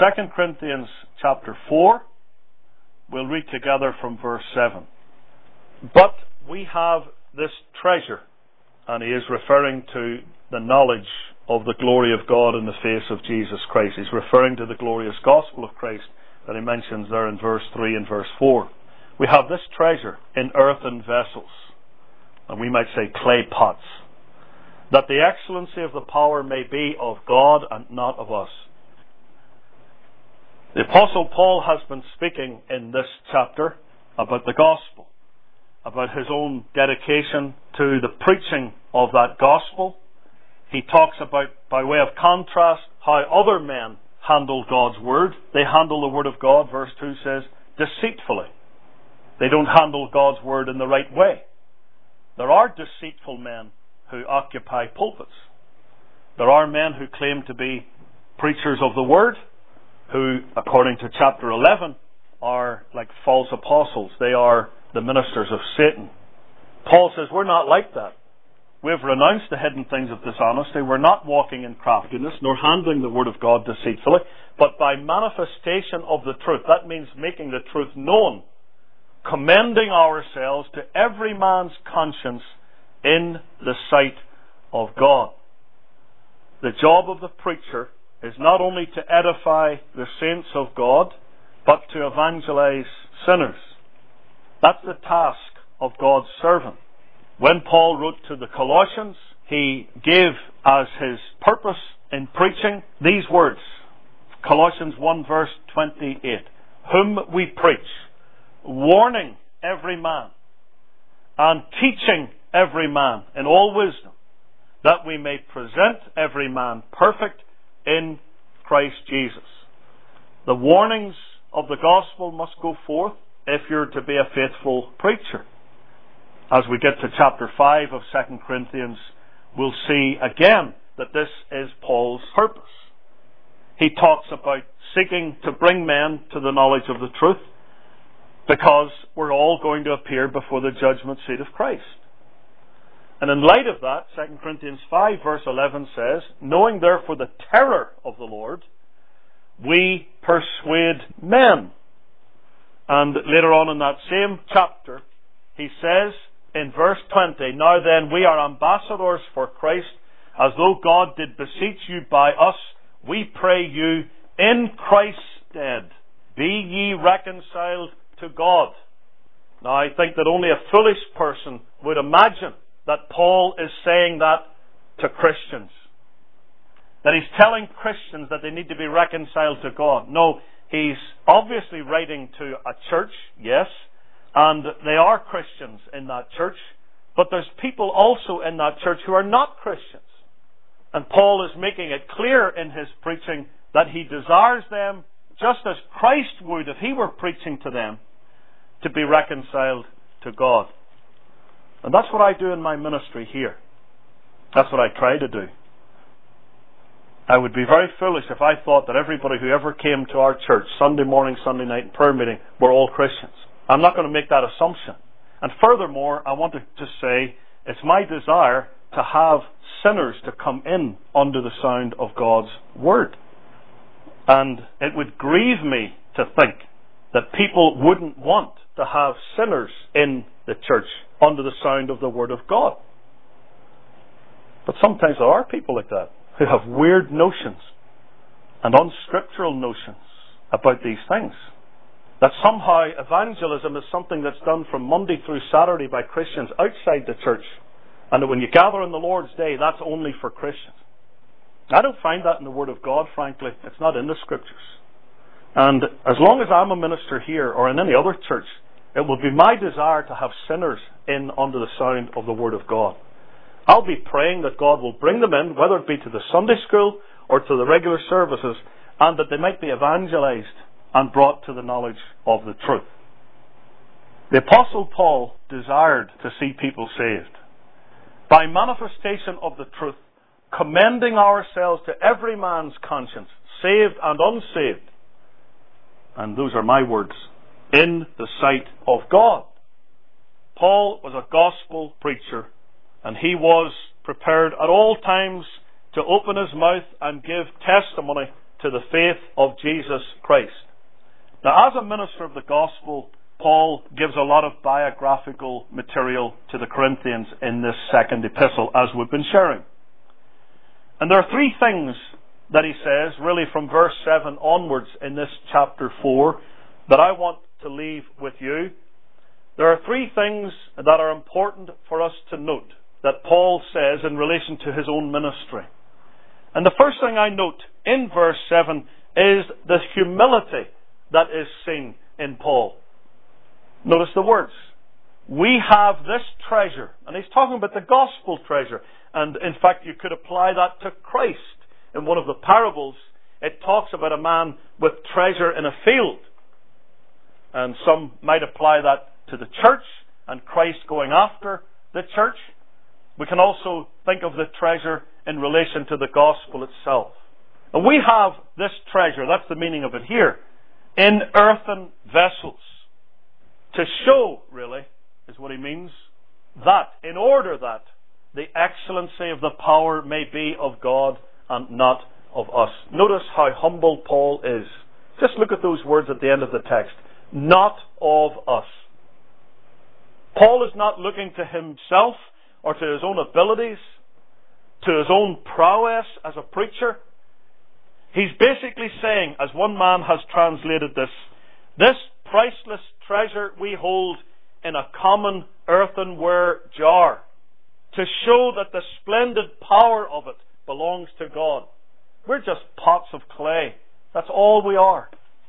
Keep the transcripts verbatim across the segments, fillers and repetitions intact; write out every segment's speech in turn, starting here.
Second Corinthians chapter four, we'll read together from verse seven. But we have this treasure, and he is referring to the knowledge of the glory of God in the face of Jesus Christ. He's referring to the glorious gospel of Christ that he mentions there in verse three and verse four. We have this treasure in earthen vessels, and we might say clay pots, that the excellency of the power may be of God and not of us. The Apostle Paul has been speaking in this chapter about the gospel, about his own dedication to the preaching of that gospel. He talks about, by way of contrast, how other men handle God's word. They handle the word of God, verse two says, deceitfully. They don't handle God's word in the right way. There are deceitful men who occupy pulpits. There are men who claim to be preachers of the word, who, according to chapter eleven, are like false apostles. They are the ministers of Satan. Paul says, we're not like that. We've renounced the hidden things of dishonesty. We're not walking in craftiness, nor handling the word of God deceitfully, but by manifestation of the truth. That means making the truth known, commending ourselves to every man's conscience in the sight of God. The job of the preacher is not only to edify the saints of God, but to evangelize sinners. That's the task of God's servant. When Paul wrote to the Colossians, he gave as his purpose in preaching these words. Colossians one verse twenty-eight. Whom we preach, warning every man, and teaching every man in all wisdom, that we may present every man perfect in Christ Jesus. The warnings of the gospel must go forth if you're to be a faithful preacher. As we get to chapter five of Second Corinthians, we'll see again that this is Paul's purpose. He talks about seeking to bring men to the knowledge of the truth, because we're all going to appear before the judgment seat of Christ. And in light of that, Second Corinthians five verse eleven says, knowing therefore the terror of the Lord, we persuade men. And later on in that same chapter, he says in verse twenty, now then we are ambassadors for Christ, as though God did beseech you by us, we pray you in Christ's stead, be ye reconciled to God. Now I think that only a foolish person would imagine that Paul is saying that to Christians. That he's telling Christians that they need to be reconciled to God. No, he's obviously writing to a church, yes, and they are Christians in that church, but there's people also in that church who are not Christians. And Paul is making it clear in his preaching that he desires them, just as Christ would if he were preaching to them, to be reconciled to God. And that's what I do in my ministry here. That's what I try to do. I would be very foolish if I thought that everybody who ever came to our church, Sunday morning, Sunday night, prayer meeting, were all Christians. I'm not going to make that assumption. And furthermore, I want to just say, it's my desire to have sinners to come in under the sound of God's word. And it would grieve me to think that people wouldn't want to have sinners in the church under the sound of the word of God. But sometimes there are people like that who have weird notions and unscriptural notions about these things. That somehow evangelism is something that's done from Monday through Saturday by Christians outside the church, and that when you gather on the Lord's Day, that's only for Christians. I don't find that in the Word of God, frankly. It's not in the Scriptures. And as long as I'm a minister here or in any other church, it will be my desire to have sinners in under the sound of the Word of God. I'll be praying that God will bring them in, whether it be to the Sunday school or to the regular services, and that they might be evangelized and brought to the knowledge of the truth. The Apostle Paul desired to see people saved. By manifestation of the truth, commending ourselves to every man's conscience, saved and unsaved. And those are my words, in the sight of God. Paul was a gospel preacher, and he was prepared at all times to open his mouth and give testimony to the faith of Jesus Christ. Now, as a minister of the gospel, Paul gives a lot of biographical material to the Corinthians in this second epistle, as we've been sharing. And there are three things that he says, really from verse seven onwards in this chapter four, that I want to leave with you. There are three things that are important for us to note that Paul says in relation to his own ministry. And the first thing I note in verse seven is the humility that is seen in Paul. Notice the words. We have this treasure. And he's talking about the gospel treasure. And in fact, you could apply that to Christ. In one of the parables, it talks about a man with treasure in a field. And some might apply that to the church and Christ going after the church. We can also think of the treasure in relation to the gospel itself. And we have this treasure, that's the meaning of it here, in earthen vessels. To show, really, is what he means, that, in order that the excellency of the power may be of God and not of us. Notice how humble Paul is. Just look at those words at the end of the text. Not of us. Paul is not looking to himself or to his own abilities, to his own prowess as a preacher. He's basically saying, as one man has translated this, this priceless treasure we hold in a common earthenware jar, to show that the splendid power of it belongs to God. We're just pots of clay. That's all we are.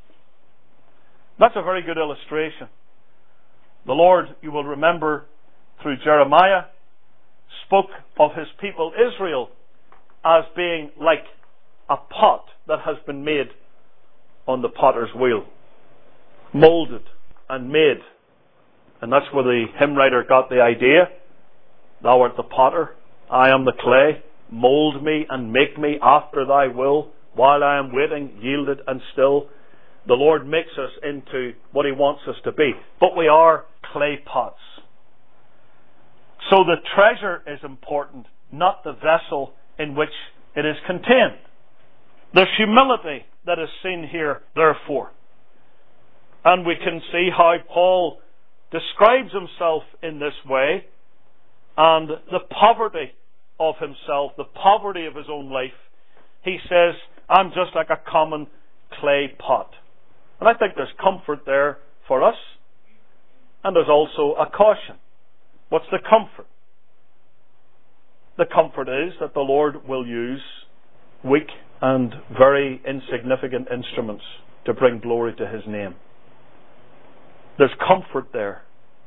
That's a very good illustration. The Lord, you will remember through Jeremiah, spoke of his people Israel as being like a pot that has been made on the potter's wheel. Molded and made. And that's where the hymn writer got the idea. Thou art the potter, I am the clay. Mold me and make me after thy will. While I am waiting, yielded and still. The Lord makes us into what he wants us to be. But we are clay pots. So the treasure is important, not the vessel in which it is contained. There's humility that is seen here, therefore. And we can see how Paul describes himself in this way, and the poverty of himself, the poverty of his own life. He says, I'm just like a common clay pot. And I think there's comfort there for us, and there's also a caution. What's the comfort? The comfort is that the Lord will use weak and very insignificant instruments to bring glory to his name. There's comfort there.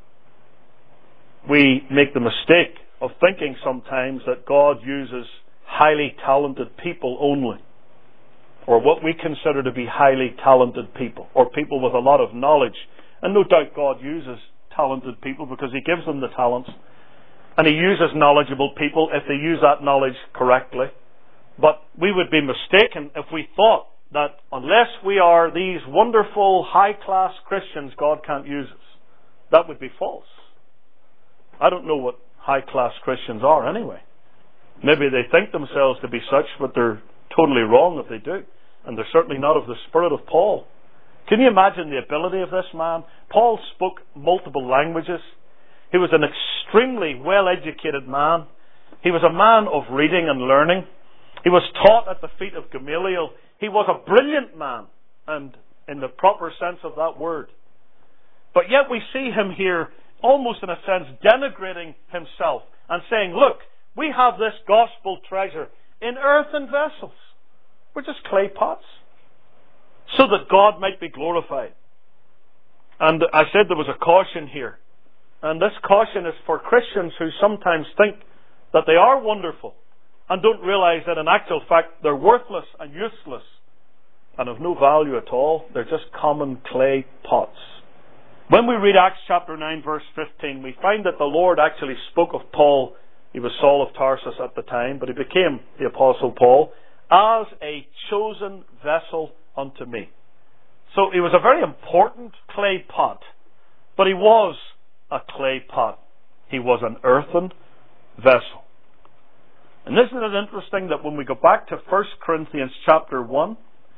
We make the mistake of thinking sometimes that God uses highly talented people only, or what we consider to be highly talented people, or people with a lot of knowledge. And no doubt God uses talented people because he gives them the talents, and he uses knowledgeable people if they use that knowledge correctly. But we would be mistaken if we thought that unless we are these wonderful high-class Christians, God can't use us. That would be false. I don't know what high-class Christians are anyway. Maybe they think themselves to be such, but they're totally wrong if they do. And they're certainly not of the spirit of Paul. Can you imagine the ability of this man? Paul spoke multiple languages. He was an extremely well-educated man. He was a man of reading and learning. He was taught at the feet of Gamaliel. He was a brilliant man, and in the proper sense of that word. But yet we see him here, almost in a sense, denigrating himself and saying, look, we have this gospel treasure in earthen vessels. We're just clay pots, so that God might be glorified. And I said there was a caution here. And this caution is for Christians who sometimes think that they are wonderful and don't realize that in actual fact they're worthless and useless and of no value at all. They're just common clay pots. When we read Acts chapter nine verse fifteen, we find that the Lord actually spoke of Paul. He was Saul of Tarsus at the time, but he became the Apostle Paul, as a chosen vessel unto me. So he was a very important clay pot, but he was a clay pot. He was an earthen vessel. And isn't it interesting that when we go back to First Corinthians chapter one,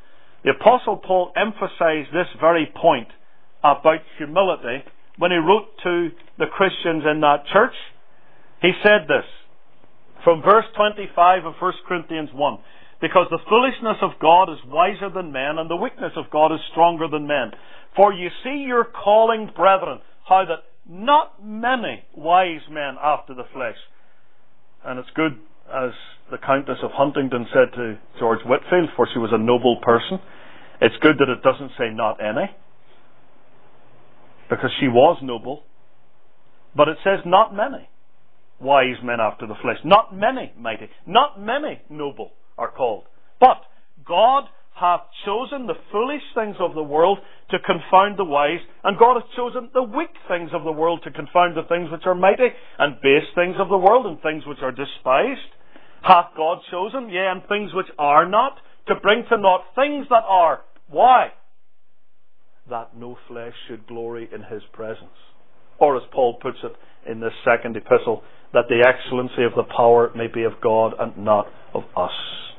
The Apostle Paul emphasized this very point about humility when he wrote to the Christians in that church. He said this from verse twenty-five of First Corinthians one. Because the foolishness of God is wiser than men, and the weakness of God is stronger than men. For you see your calling, brethren, how that not many wise men after the flesh. And it's good, as the Countess of Huntingdon said to George Whitefield, for she was a noble person, it's good that it doesn't say not any, because she was noble. But it says not many wise men after the flesh, not many mighty, not many noble are called. But God hath chosen the foolish things of the world to confound the wise, and God hath chosen the weak things of the world to confound the things which are mighty, and base things of the world, and things which are despised, hath God chosen, yea, and things which are not, to bring to naught things that are. Why? That no flesh should glory in his presence. Or as Paul puts it in this second epistle, that the excellency of the power may be of God and not of us.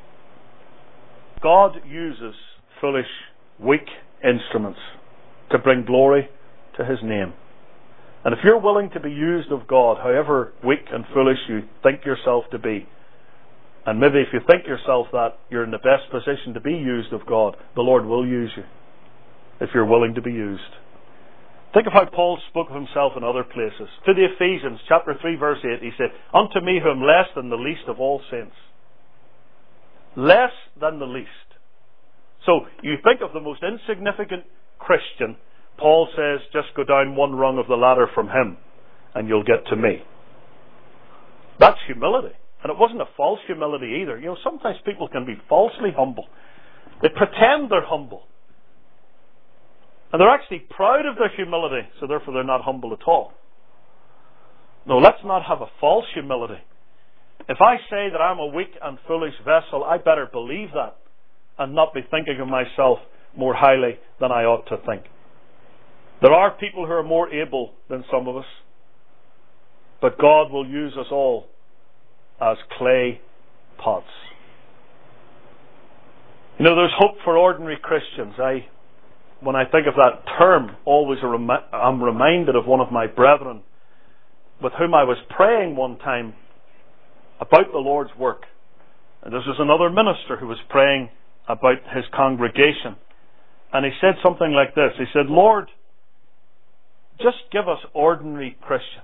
God uses foolish, weak instruments to bring glory to his name. And if you're willing to be used of God, however weak and foolish you think yourself to be, and maybe if you think yourself that you're in the best position to be used of God, the Lord will use you if you're willing to be used. Think of how Paul spoke of himself in other places. To the Ephesians, chapter three, verse eight, he said, Unto me who am less than the least of all saints. Less than the least. So, you think of the most insignificant Christian, Paul says, just go down one rung of the ladder from him, and you'll get to me. That's humility. And it wasn't a false humility either. You know, sometimes people can be falsely humble. They pretend they're humble. And they're actually proud of their humility, so therefore they're not humble at all. No, let's not have a false humility. If I say that I'm a weak and foolish vessel, I better believe that and not be thinking of myself more highly than I ought to think. There are people who are more able than some of us, but God will use us all as clay pots. You know, there's hope for ordinary Christians. I When I think of that term, always a remi- I'm reminded of one of my brethren with whom I was praying one time about the Lord's work. And this was another minister who was praying about his congregation. And he said something like this. He said, Lord, just give us ordinary Christians.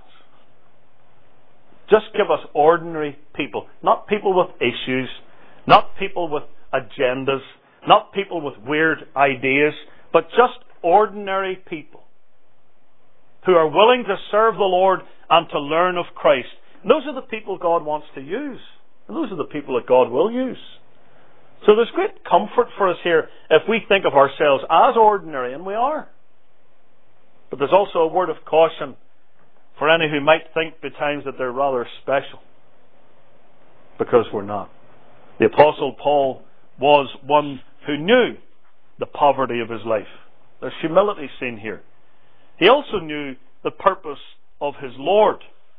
Just give us ordinary people. Not people with issues. Not people with agendas. Not people with weird ideas. But just ordinary people who are willing to serve the Lord and to learn of Christ. And those are the people God wants to use. And those are the people that God will use. So there's great comfort for us here if we think of ourselves as ordinary, and we are. But there's also a word of caution for any who might think by times that they're rather special. Because we're not. The Apostle Paul was one who knew the poverty of his life. There's humility seen here. He also knew the purpose of his Lord.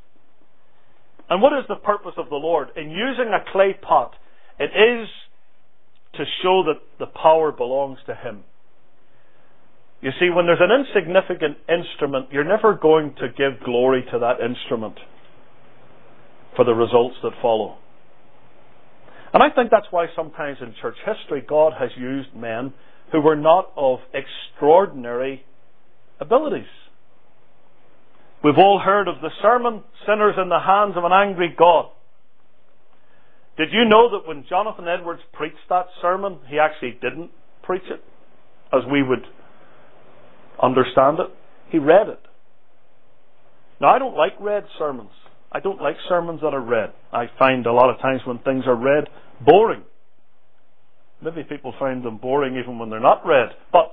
And what is the purpose of the Lord? In using a clay pot, it is to show that the power belongs to him. You see, when there's an insignificant instrument, you're never going to give glory to that instrument for the results that follow. And I think that's why sometimes in church history God has used men who were not of extraordinary abilities. We've all heard of the sermon, Sinners in the Hands of an Angry God. Did you know that when Jonathan Edwards preached that sermon, he actually didn't preach it as we would understand it? He read it. Now, I don't like read sermons. I don't like sermons that are read. I find a lot of times when things are read, boring. Maybe people find them boring even when they're not read. But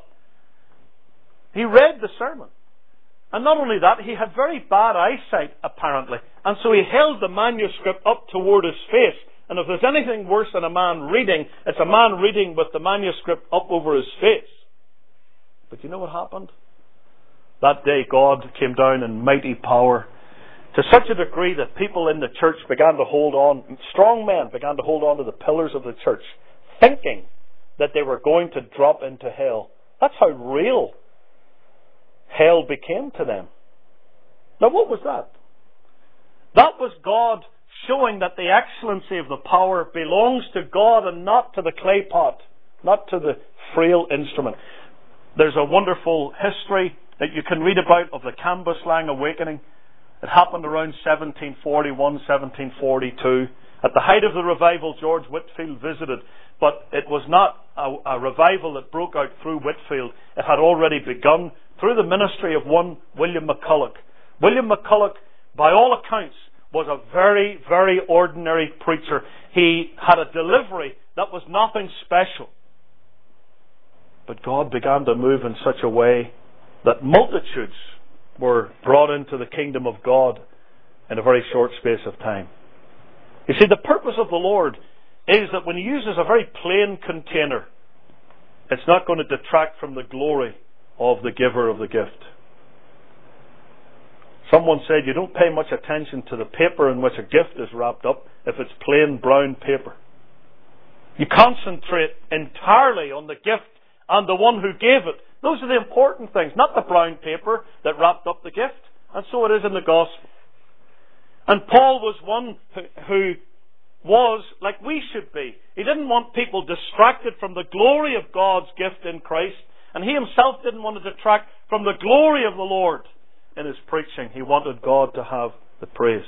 he read the sermon. And not only that, he had very bad eyesight, apparently. And so he held the manuscript up toward his face. And if there's anything worse than a man reading, it's a man reading with the manuscript up over his face. But you know what happened? That day God came down in mighty power to such a degree that people in the church began to hold on, strong men began to hold on to the pillars of the church, thinking that they were going to drop into hell. That's how real hell became to them. Now what was that? That was God showing that the excellency of the power belongs to God and not to the clay pot, not to the frail instrument. There's a wonderful history that you can read about of the Cambuslang awakening. It happened around seventeen forty-one, seventeen forty-two. At the height of the revival, George Whitefield visited, but it was not a, a revival that broke out through Whitefield. It had already begun through the ministry of one William McCulloch. William McCulloch, by all accounts, was a very, very ordinary preacher. He had a delivery that was nothing special. But God began to move in such a way that multitudes were brought into the kingdom of God in a very short space of time. You see, the purpose of the Lord is that when He uses a very plain container, it's not going to detract from the glory of the giver of the gift. Someone said you don't pay much attention to the paper in which a gift is wrapped up if it's plain brown paper. You concentrate entirely on the gift and the one who gave it. Those are the important things, not the brown paper that wrapped up the gift. And so it is in the gospel. And Paul was one who, who was like we should be. He didn't want people distracted from the glory of God's gift in Christ. And he himself didn't want to detract from the glory of the Lord in his preaching. He wanted God to have the praise.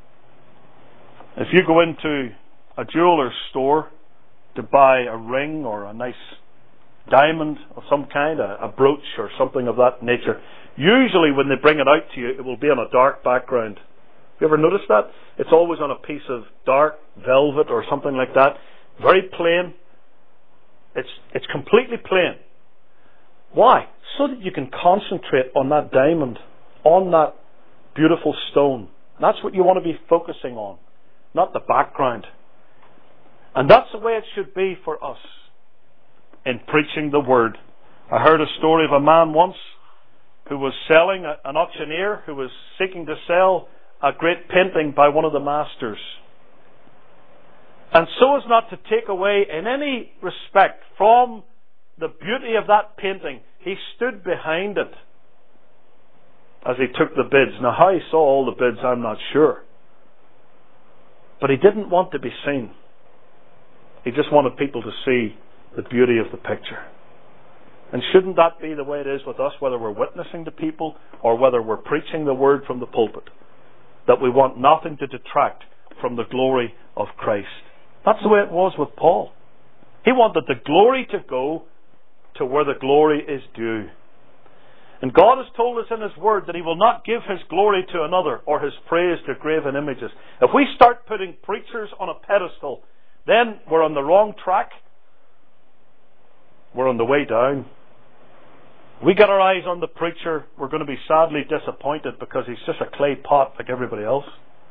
If you go into a jeweller's store to buy a ring or a nice diamond of some kind, a, a brooch or something of that nature, usually when they bring it out to you, it will be on a dark background. Have you ever noticed that? It's always on a piece of dark velvet or something like that. Very plain. It's, it's completely plain. Why? So that you can concentrate on that diamond, on that beautiful stone. That's what you want to be focusing on, not the background. And that's the way it should be for us in preaching the Word. I heard a story of a man once who was selling, an auctioneer who was seeking to sell a great painting by one of the masters. And so as not to take away in any respect from the beauty of that painting, he stood behind it as he took the bids. Now how he saw all the bids, I'm not sure. But he didn't want to be seen. He just wanted people to see the beauty of the picture. And shouldn't that be the way it is with us, whether we're witnessing to people or whether we're preaching the Word from the pulpit? That we want nothing to detract from the glory of Christ. That's the way it was with Paul. He wanted the glory to go to where the glory is due. And God has told us in His Word that He will not give His glory to another or His praise to graven images. If we start putting preachers on a pedestal, then we're on the wrong track. We're on the way down. We get our eyes on the preacher, we're going to be sadly disappointed because he's just a clay pot like everybody else.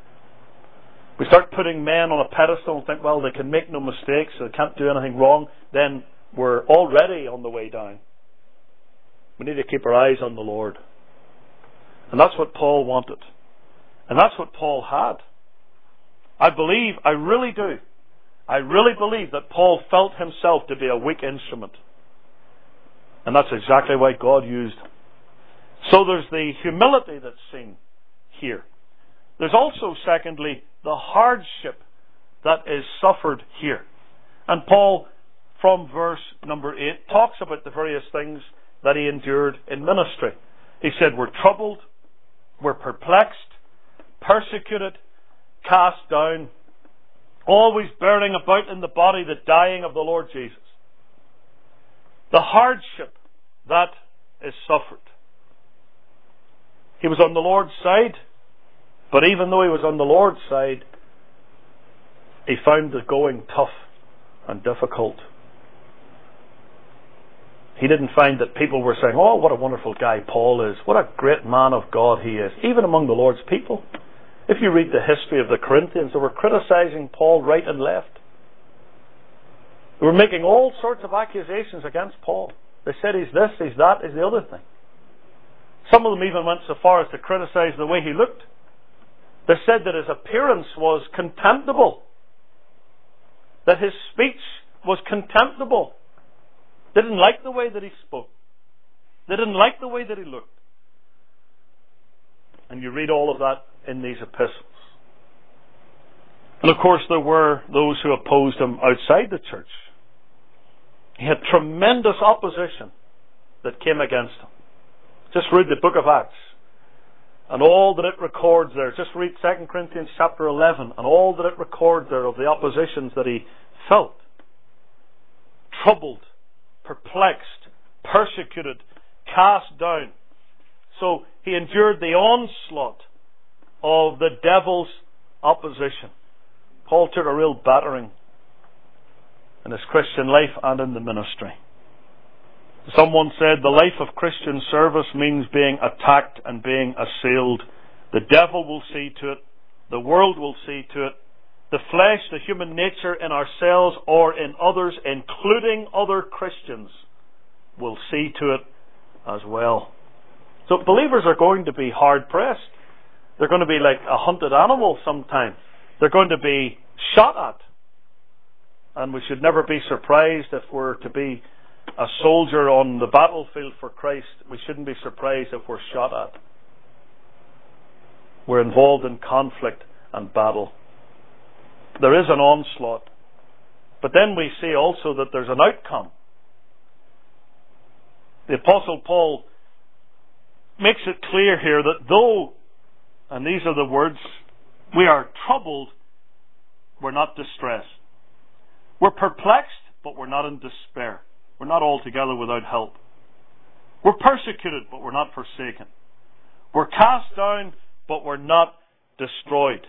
We start putting men on a pedestal and think, well, they can make no mistakes, they can't do anything wrong, then we're already on the way down. We need to keep our eyes on the Lord. And that's what Paul wanted. And that's what Paul had. I believe, I really do, I really believe that Paul felt himself to be a weak instrument. And that's exactly why God used him. So there's the humility that's seen here. There's also, secondly, the hardship that is suffered here. And Paul, from verse number eight, talks about the various things that he endured in ministry. He said, we're troubled, we're perplexed, persecuted, cast down, always bearing about in the body the dying of the Lord Jesus. The hardship that is suffered. He was on the Lord's side, but even though he was on the Lord's side, he found the going tough and difficult. He didn't find that people were saying, oh, what a wonderful guy Paul is. What a great man of God he is. Even among the Lord's people. If you read the history of the Corinthians, they were criticizing Paul right and left. They were making all sorts of accusations against Paul. They said he's this, he's that, he's the other thing. Some of them even went so far as to criticize the way he looked. They said that his appearance was contemptible. That his speech was contemptible. They didn't like the way that he spoke. They didn't like the way that he looked. And you read all of that in these epistles. And of course there were those who opposed him outside the church. He had tremendous opposition that came against him. Just read the book of Acts and all that it records there. Just read Second Corinthians chapter eleven and all that it records there of the oppositions that he felt. Troubled, perplexed, persecuted, cast down. So he endured the onslaught of the devil's opposition. Paul took a real battering in his Christian life and in the ministry. Someone said the life of Christian service means being attacked and being assailed. The devil will see to it. The world will see to it. The flesh, the human nature in ourselves or in others, including other Christians, will see to it as well. So believers are going to be hard pressed. They're going to be like a hunted animal sometimes. They're going to be shot at. And we should never be surprised if we're to be a soldier on the battlefield for Christ. We shouldn't be surprised if we're shot at. We're involved in conflict and battle. There is an onslaught. But then we see also that there's an outcome. The Apostle Paul makes it clear here that though, and these are the words, we are troubled, we're not distressed. We're perplexed, but we're not in despair. We're not altogether without help. We're persecuted, but we're not forsaken. We're cast down, but we're not destroyed.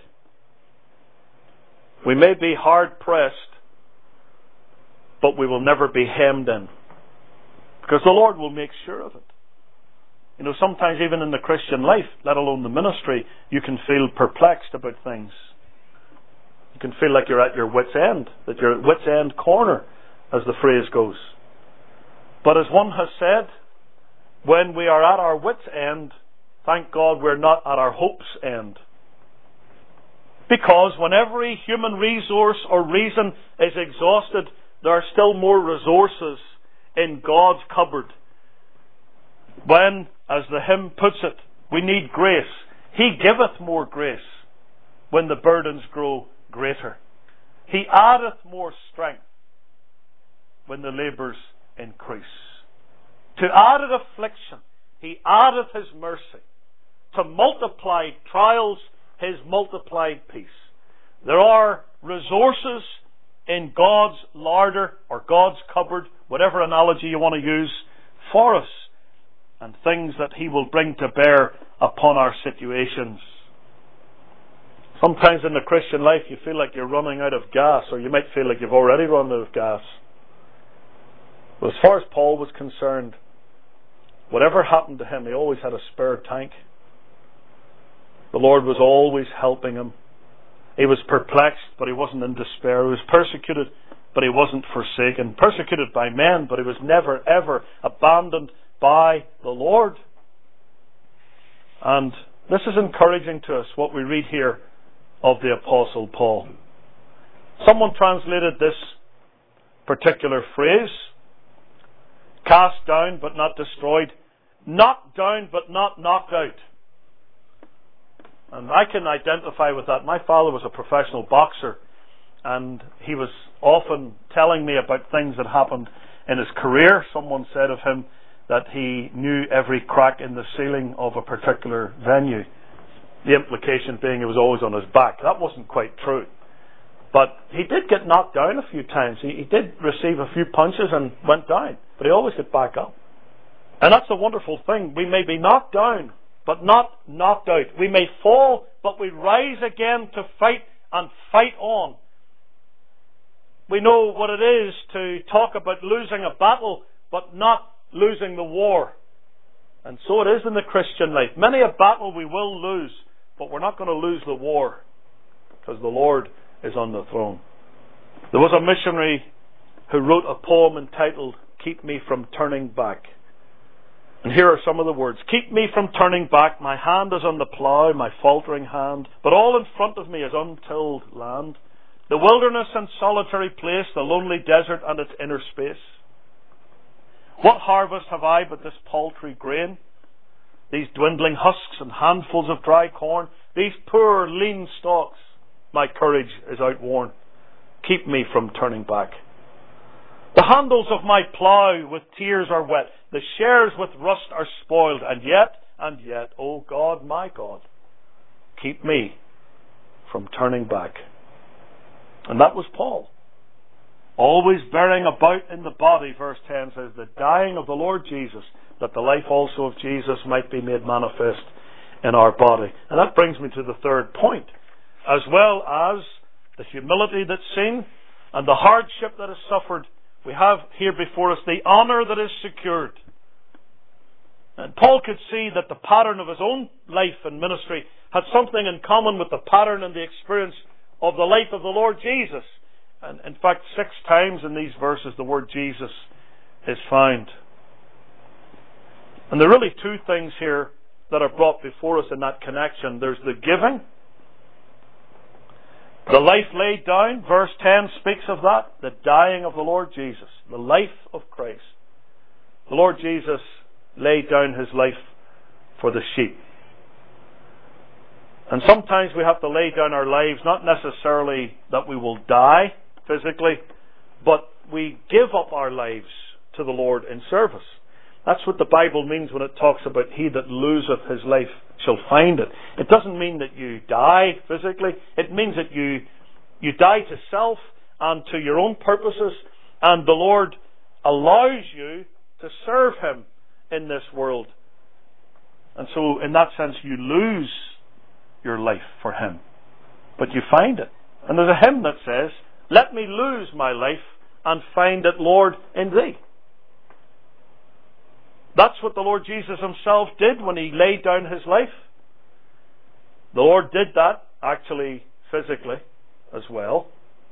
We may be hard pressed, but we will never be hemmed in. Because the Lord will make sure of it. You know, sometimes even in the Christian life, let alone the ministry, you can feel perplexed about things. You can feel like you're at your wit's end, that you're at wit's end corner, as the phrase goes. But as one has said, when we are at our wit's end, thank God we're not at our hope's end. Because when every human resource or reason is exhausted, there are still more resources in God's cupboard. When, as the hymn puts it, we need grace, He giveth more grace when the burdens grow greater. He addeth more strength when the labours increase. To added affliction, He addeth His mercy. To multiplied trials, His multiplied peace. There are resources in God's larder or God's cupboard, whatever analogy you want to use, for us, and things that He will bring to bear upon our situations. Sometimes in the Christian life you feel like you're running out of gas, or you might feel like you've already run out of gas. But as far as Paul was concerned, whatever happened to him, he always had a spare tank. The Lord was always helping him. He was perplexed, but he wasn't in despair. He was persecuted, but he wasn't forsaken. Persecuted by men, but he was never ever abandoned by the Lord. And this is encouraging to us, what we read here of the Apostle Paul. Someone translated this particular phrase, cast down but not destroyed, knocked down but not knocked out. And I can identify with that. My father was a professional boxer, and he was often telling me about things that happened in his career. Someone said of him that he knew every crack in the ceiling of a particular venue. The implication being he was always on his back. That wasn't quite true. But he did get knocked down a few times. He, he did receive a few punches and went down. But he always got back up. And that's a wonderful thing. We may be knocked down, but not knocked out. We may fall, but we rise again to fight and fight on. We know what it is to talk about losing a battle, but not losing the war. And so it is in the Christian life. Many a battle we will lose, but we're not going to lose the war, because the Lord is on the throne. There was a missionary who wrote a poem entitled, Keep Me From Turning Back. And here are some of the words. Keep me from turning back, my hand is on the plough, my faltering hand, but all in front of me is untilled land, the wilderness and solitary place, the lonely desert and its inner space. What harvest have I but this paltry grain? These dwindling husks and handfuls of dry corn, these poor lean stalks, my courage is outworn. Keep me from turning back. The handles of my plough with tears are wet, the shares with rust are spoiled, and yet, and yet, O God, my God, keep me from turning back. And that was Paul. Always bearing about in the body, verse ten says, the dying of the Lord Jesus, that the life also of Jesus might be made manifest in our body. And that brings me to the third point. As well as the humility that's seen and the hardship that is suffered, we have here before us the honour that is secured. And Paul could see that the pattern of his own life and ministry had something in common with the pattern and the experience of the life of the Lord Jesus. And in fact, six times in these verses the word Jesus is found. And there are really two things here that are brought before us in that connection. There's the giving. The life laid down, verse ten speaks of that. The dying of the Lord Jesus. The life of Christ. The Lord Jesus laid down his life for the sheep. And sometimes we have to lay down our lives, not necessarily that we will die physically, but we give up our lives to the Lord in service. That's what the Bible means when it talks about he that loseth his life shall find it. It doesn't mean that you die physically. It means that you you die to self and to your own purposes, and the Lord allows you to serve him in this world. And so in that sense you lose your life for him, but you find it. And there's a hymn that says, let me lose my life and find it, Lord, in thee. That's what the Lord Jesus himself did when he laid down his life. The Lord did that, actually, physically as well.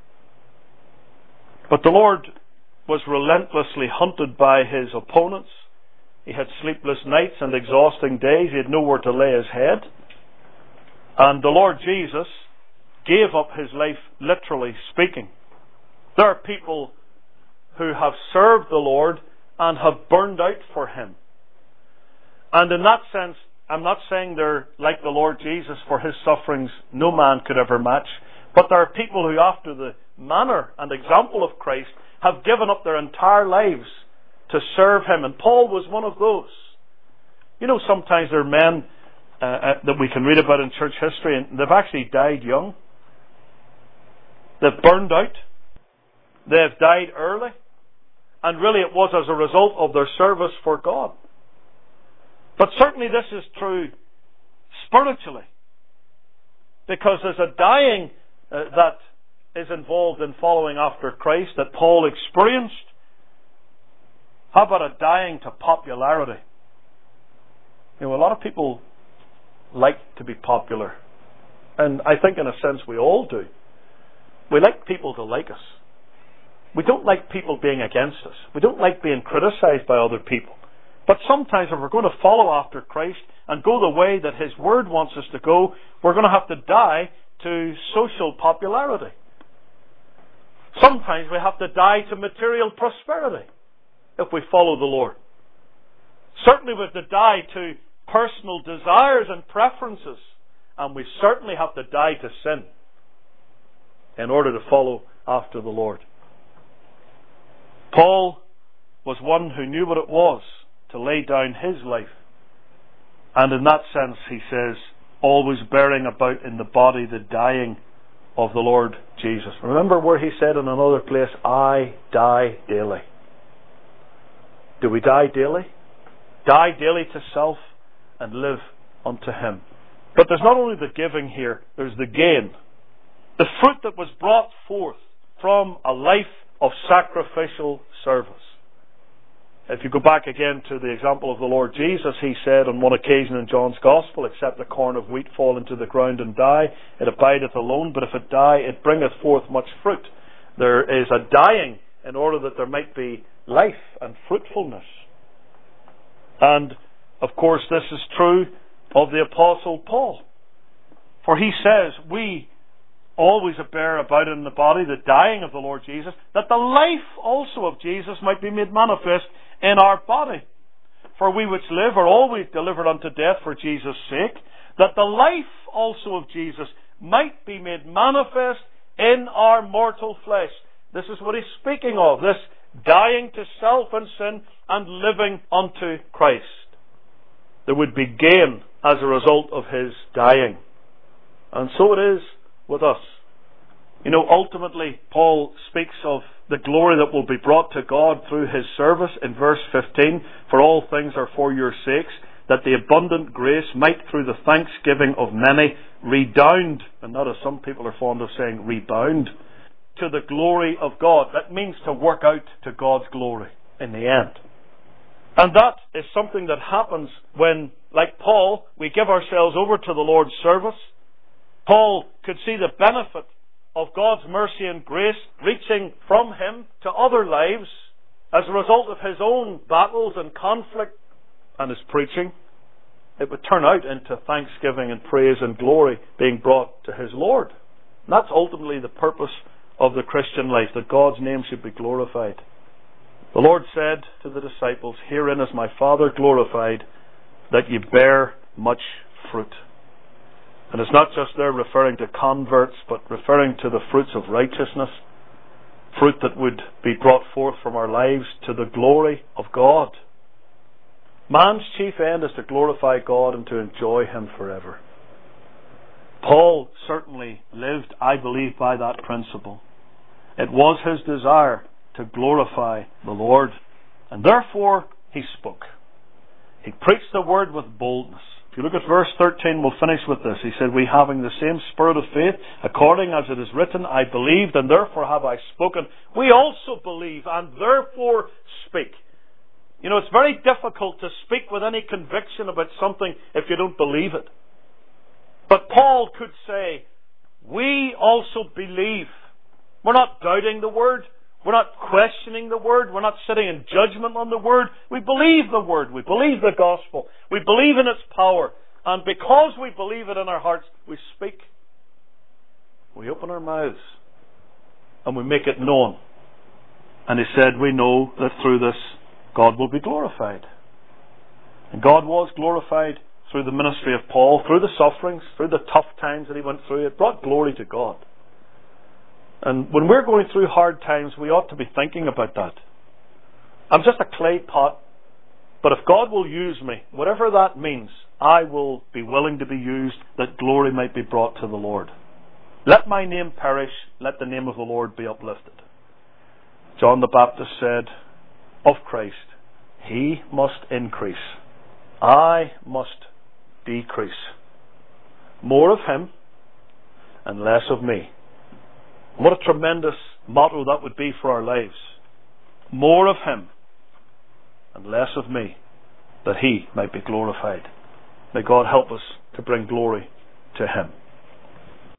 But the Lord was relentlessly hunted by his opponents. He had sleepless nights and exhausting days. He had nowhere to lay his head. And the Lord Jesus gave up his life, literally speaking. There are people who have served the Lord and have burned out for him. And in that sense, I'm not saying they're like the Lord Jesus, for his sufferings no man could ever match. But there are people who, after the manner and example of Christ, have given up their entire lives to serve him. And Paul was one of those. You know, sometimes there are men uh, uh, that we can read about in church history, and they've actually died young. They've burned out. They've died early. And really it was as a result of their service for God. But certainly this is true spiritually. Because there's a dying uh, that is involved in following after Christ that Paul experienced. How about a dying to popularity? You know, a lot of people like to be popular. And I think in a sense we all do. We like people to like us. We don't like people being against us. We don't like being criticized by other people. But sometimes if we're going to follow after Christ and go the way that his word wants us to go, we're going to have to die to social popularity. Sometimes we have to die to material prosperity if we follow the Lord. Certainly we have to die to personal desires and preferences. And we certainly have to die to sin in order to follow after the Lord. Paul was one who knew what it was to lay down his life. And in that sense, he says, always bearing about in the body the dying of the Lord Jesus. Remember where he said in another place, I die daily. Do we die daily? Die daily to self and live unto him. But there's not only the giving here, there's the gain. The fruit that was brought forth from a life of sacrificial service. If you go back again to the example of the Lord Jesus, he said on one occasion in John's Gospel, except a corn of wheat fall into the ground and die, it abideth alone, but if it die, it bringeth forth much fruit. There is a dying in order that there might be life and fruitfulness. And, of course, this is true of the Apostle Paul. For he says, we always bear about in the body the dying of the Lord Jesus, that the life also of Jesus might be made manifest in our body. For we which live are always delivered unto death for Jesus' sake, that the life also of Jesus might be made manifest in our mortal flesh. This is what he's speaking of, this dying to self and sin and living unto Christ. There would be gain as a result of his dying. And so it is with us. You know, ultimately, Paul speaks of the glory that will be brought to God through his service in verse fifteen. For all things are for your sakes, that the abundant grace might through the thanksgiving of many redound, and not as some people are fond of saying, rebound, to the glory of God. That means to work out to God's glory in the end. And that is something that happens when, like Paul, we give ourselves over to the Lord's service. Paul could see the benefit of God's mercy and grace reaching from him to other lives as a result of his own battles and conflict and his preaching. It would turn out into thanksgiving and praise and glory being brought to his Lord. And that's ultimately the purpose of the Christian life, that God's name should be glorified. The Lord said to the disciples, herein is my Father glorified, that ye bear much fruit. And it's not just there referring to converts, but referring to the fruits of righteousness, fruit that would be brought forth from our lives to the glory of God. Man's chief end is to glorify God and to enjoy him forever. Paul certainly lived, I believe, by that principle. It was his desire to glorify the Lord, and therefore he spoke. He preached the word with boldness. If you look at verse thirteen, we'll finish with this. He said, we having the same spirit of faith, according as it is written, I believed, and therefore have I spoken. We also believe, and therefore speak. You know, it's very difficult to speak with any conviction about something if you don't believe it. But Paul could say, we also believe. We're not doubting the word. We're not questioning the word. We're not sitting in judgment on the word. We believe the word. We believe the gospel. We believe in its power. And because we believe it in our hearts, we speak. We open our mouths. And we make it known. And he said, we know that through this, God will be glorified. And God was glorified through the ministry of Paul, through the sufferings, through the tough times that he went through. It brought glory to God. And when we're going through hard times, we ought to be thinking about that. I'm just a clay pot, but if God will use me, whatever that means, I will be willing to be used that glory might be brought to the Lord. Let my name perish, let the name of the Lord be uplifted. John the Baptist said of Christ, he must increase, I must decrease. More of him and less of me. What a tremendous motto that would be for our lives. More of him and less of me, that he might be glorified. May God help us to bring glory to him.